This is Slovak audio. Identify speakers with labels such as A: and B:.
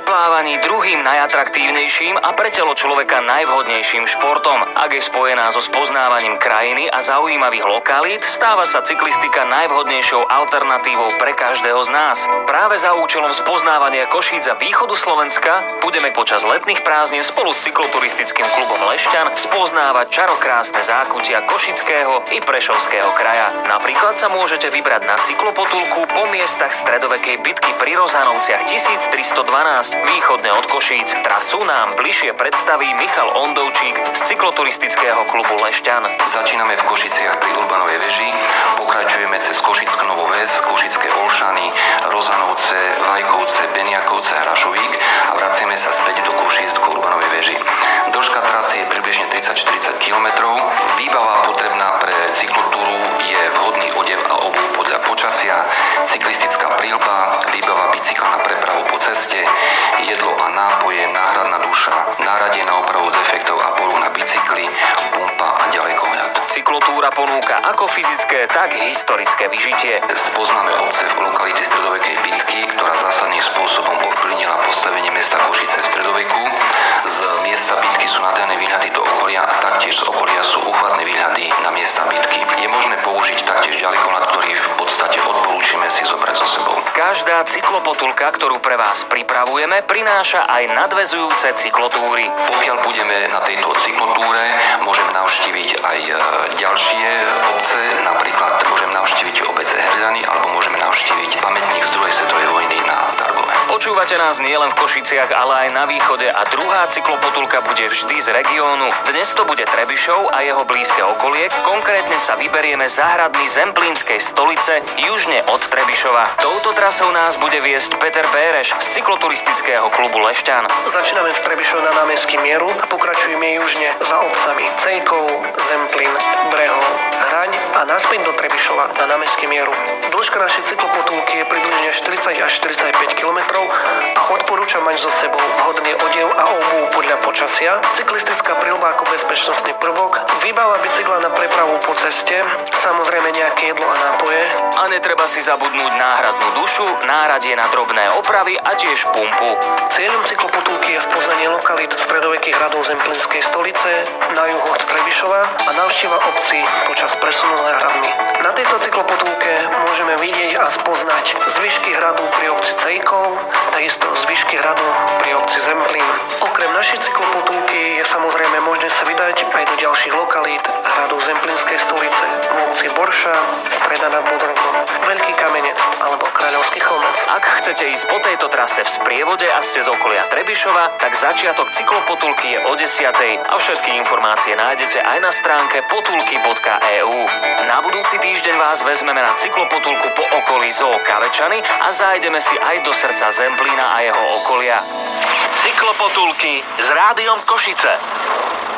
A: plávaní druhým najatraktívnejším a pre telo človeka najvhodnejším športom. Ak je spojená so spoznávaním krajiny a zaujímavých lokalít, stáva sa cyklistika najvhodnejšou alternatívou pre každého z nás. Práve za účelom spoznávania Košíc a východu Slovenska budeme počas letných prázdnin spolu s cykloturistickým klubom Lešťan spoznávať čarokrásne zákutia Košického i Prešovského kraja. Napríklad sa môžete vybrať na cyklopotulku po miestach stredovekej bitky pri Rozanovciach 1312 východne od Košíc. Trasu nám bližšie predstaví Michal Ondovčík z cykloturistického klubu Lešťan.
B: Začíname v Košiciach pri Urbanovej veži, pokračujeme cez Košickú Novú Ves, Košické Olšany, Rozanovce, Vajkovce, Beniakovce a Hrašovík a vraciame sa späť do Košíc k Urbanovej veži. Dĺžka trasy je približne 30-40 km. Výbava potrebná pre cyklotúru je vhodný odev a obuv podľa počasia, cyklistická príľba, výbava bicykla na prepravu po ceste, jedlo a nápoje, náhradná duša, náradie na opravu defektov a poruch na bicykli, pumpa a ďalekohľad.
A: Cyklotúra ponúka ako fyzické, tak historické vyžitie.
B: Spoznáme obce v lokalite stredovekej bitky, ktorá zásadným spôsobom ovplyvnila postavenie mesta Košice v stredoveku. Z miesta bitky sú nádherné výhľady do okolia a taktiež z okolia sú uchvatné výhľady na miesta bitky. Je možné použiť taktiež ďalekohľad, ktorý v podstate odporúčime si zobrať so sebou.
A: Každá cyklopotulka, ktorú pre vás pripravujeme, prináša aj nadväzujúce cyklotúry.
B: Pokiaľ budeme na tejto cyklotúre, môžeme navštíviť aj ďalšie obce, napríklad môžeme navštíviť obec Herľany alebo môžeme navštíviť pamätník z druhej svetovej vojny na Dargove.
A: Počúvate nás nielen v Košiciach, ale aj na východe a druhá cyklopotulka bude vždy z regiónu. Dnes to bude Trebišov a jeho blízke okolie, konkrétne sa vyberieme za hradmi Zemplínskej stolice južne od Trebišova. Touto trasou nás bude viesť Peter Béreš z cykloturistického klubu Lešťan.
C: Začíname v Trebišove na námestí Mieru a pokračujeme južne za obcami Cejkov, Zemplín, Brehov, Hraň a naspäť do Trebišova na námestí Mieru. Dĺžka našej cyklopotulky je približne 40 až 45 km a odporúčam mať so sebou vhodný odev a obuv podľa počasia, cyklistická príľba ako bezpečnostný prvok, výbava bicykla na prepravu po ceste, samozrejme nejaké jedlo a nápoje.
A: A netreba si zabudnúť náhradnú dušu, náradie na drobné opravy a tiež pumpu.
C: Cieľom cyklopotulky je spoznanie lokalít stredovekých hradov Zemplínskej stolice na juh od Trebišova a návšteva obcí počas presunu za hradmi. Na tejto cyklopotulke môžeme vidieť a spoznať zvyšky hradu pri obci Cejkov, takisto zvyšky hradu pri obci Zemplín. Okrem našej cyklopotulky je samozrejme možné sa vydať aj do ďalších lokalít hradov Zemplínskej stolice v obci Borša, Streda nad Bodrogom, Veľký Kamenec alebo Kráľovský Chlmec.
A: Ak chcete ísť po tejto trase v sprievode a ste z okolia Trebišova, tak začiatok cyklopotulky je o 10:00 a všetky informácie nájdete aj na stránke potulky.eu. Na budúci týždeň vás vezmeme na cyklopotulku po okolí Zoo Kavečany a zájdeme si aj do srdca Zemplína a jeho okolia. Cyklopotulky s Rádiom Košice.